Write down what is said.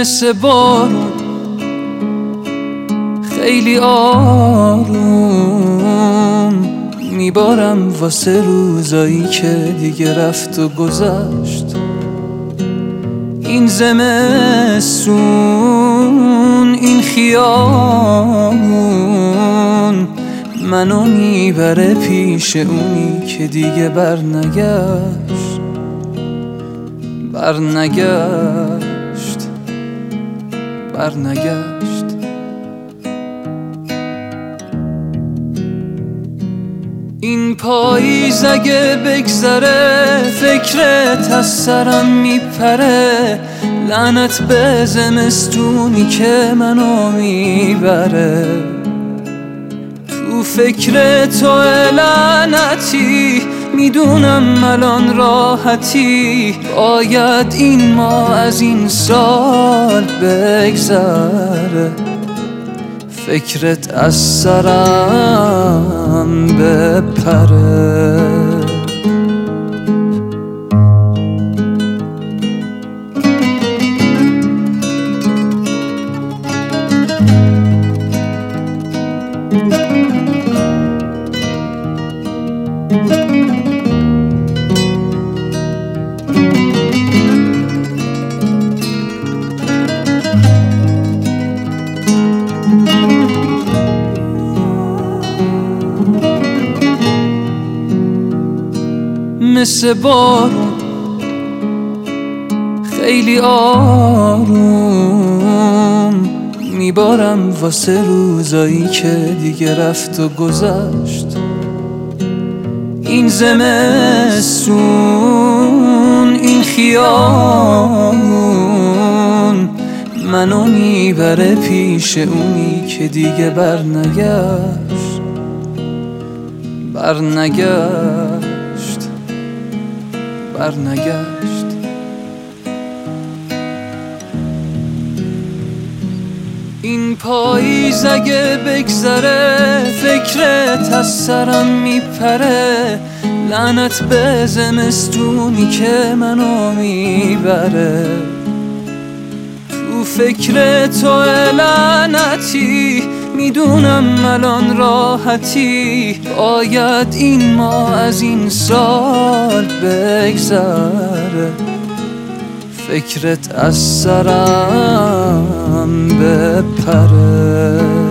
مثل بارون خیلی آروم میبارم واسه روزایی که دیگه رفت و گذشت. این زمستون این خیابون منو میبره پیش اونی که دیگه برنگشت. این پاییز اگه بگذره فکرت از سرم میپره. لعنت به زمستونی که منو میبره. تو فکر تو لعنتی میدونم الان راحتی. باید این ماه از این سال بگذره. فکرت از سرم بپره. مثل بارون خیلی آروم میبارم واسه روزایی که دیگه رفت و گذشت. این زمستون این خیابون منو میبره پیش اونی که دیگه برنگشت. این پاییز اگه بگذره فکرت از سرم میپره. لعنت به زمستونی که منو میبره. تو فکر تو لعنتی میدونم الان راحتی. باید این ماه از این سال بگذره. فکرت از سرم بپره.